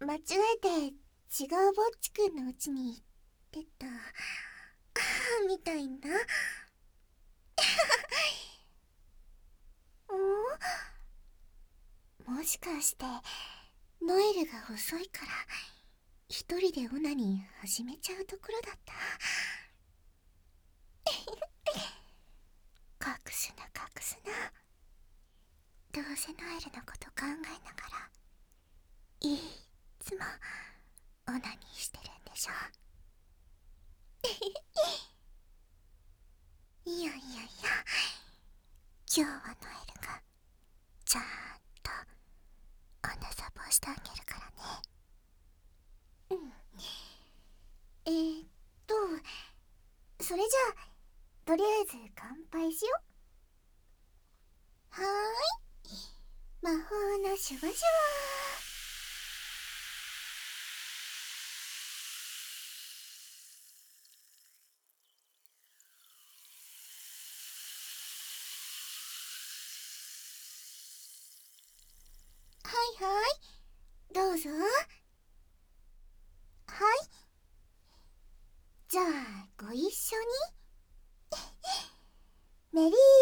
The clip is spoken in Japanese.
間違えて違うぼっちくんのうちに行ってたみたいな。もしかしてノエルが遅いから一人でオナニー始めちゃうところだった。隠すな隠すな。どうせノエルのこと考えながらいつもオナニーしてるんでしょ。いやいやいや、今日はノエルがちゃんとおなさぼしてあげるからね。うん。えーっとそれじゃあとりあえず乾杯しよ。はーい、魔法のシュワシュワ。はいはい、どうぞ。はい、じゃあご一緒に。メリー